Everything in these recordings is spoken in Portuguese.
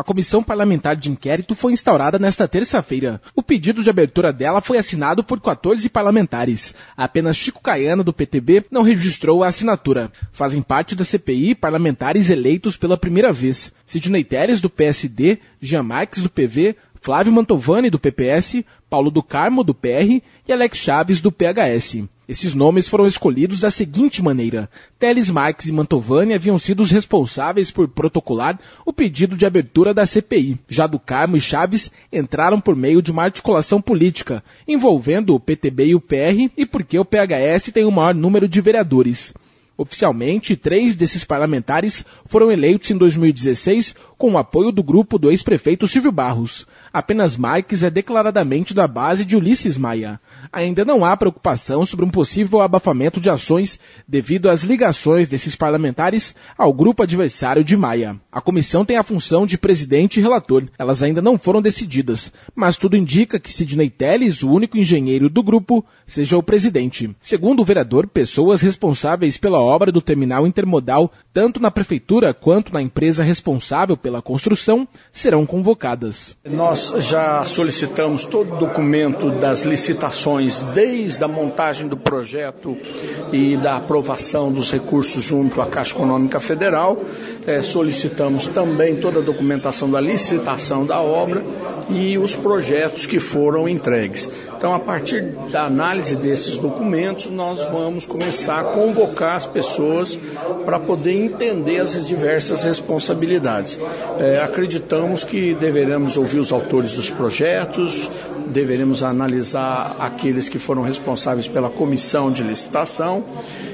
A Comissão Parlamentar de Inquérito foi instaurada nesta terça-feira. O pedido de abertura dela foi assinado por 14 parlamentares. Apenas Chico Caiana, do PTB, não registrou a assinatura. Fazem parte da CPI parlamentares eleitos pela primeira vez: Sidnei Telles, do PSD, Jean Marques, do PV, Flávio Mantovani, do PPS, Paulo do Carmo, do PR e Alex Chaves, do PHS. Esses nomes foram escolhidos da seguinte maneira: Telles, Marques e Mantovani haviam sido os responsáveis por protocolar o pedido de abertura da CPI. Já do Carmo e Chaves entraram por meio de uma articulação política, envolvendo o PTB e o PR, e porque o PHS tem o maior número de vereadores. Oficialmente, 3 desses parlamentares foram eleitos em 2016 com o apoio do grupo do ex-prefeito Silvio Barros. Apenas Marques é declaradamente da base de Ulisses Maia. Ainda não há preocupação sobre um possível abafamento de ações devido às ligações desses parlamentares ao grupo adversário de Maia. A comissão tem a função de presidente e relator. Elas ainda não foram decididas, mas tudo indica que Sidnei Telles, o único engenheiro do grupo, seja o presidente. Segundo o vereador, pessoas responsáveis pela obra do terminal intermodal, tanto na prefeitura quanto na empresa responsável pela construção, serão convocadas. Nós já solicitamos todo o documento das licitações, desde a montagem do projeto e da aprovação dos recursos junto à Caixa Econômica Federal. Solicitamos também toda a documentação da licitação da obra e os projetos que foram entregues. Então, a partir da análise desses documentos, nós vamos começar a convocar as pessoas para poder entender as diversas responsabilidades. Acreditamos que deveremos ouvir os autores dos projetos, deveremos analisar aqueles que foram responsáveis pela comissão de licitação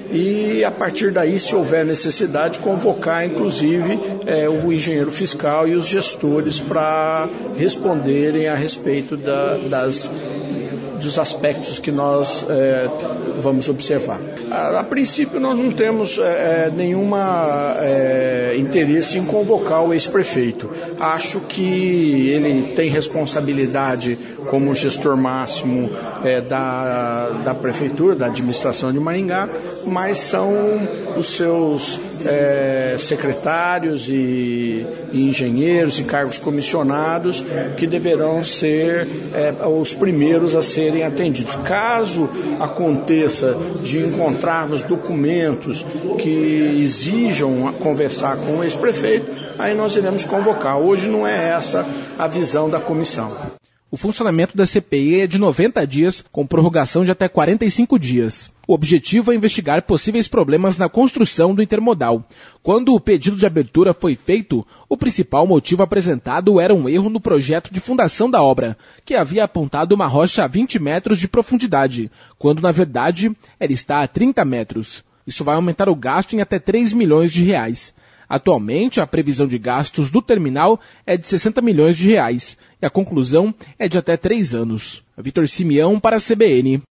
e, a partir daí, se houver necessidade, convocar, inclusive, o engenheiro fiscal e os gestores para responderem a respeito dos aspectos que nós vamos observar. A princípio, nós não temos nenhum interesse em convocar o ex-prefeito. Acho que ele tem responsabilidade como gestor máximo da prefeitura, da administração de Maringá, mas são os seus secretários e engenheiros e cargos comissionados que deverão ser os primeiros a serem atendidos. Caso aconteça de encontrarmos documentos que exijam conversar com o ex-prefeito, aí nós iremos convocar. Hoje não é essa a visão da comissão. O funcionamento da CPI é de 90 dias, com prorrogação de até 45 dias. O objetivo é investigar possíveis problemas na construção do intermodal. Quando o pedido de abertura foi feito, o principal motivo apresentado era um erro no projeto de fundação da obra, que havia apontado uma rocha a 20 metros de profundidade, quando na verdade ela está a 30 metros. Isso vai aumentar o gasto em até 3 milhões de reais. Atualmente, a previsão de gastos do terminal é de 60 milhões de reais e a conclusão é de até 3 anos. Vitor Simeão para a CBN.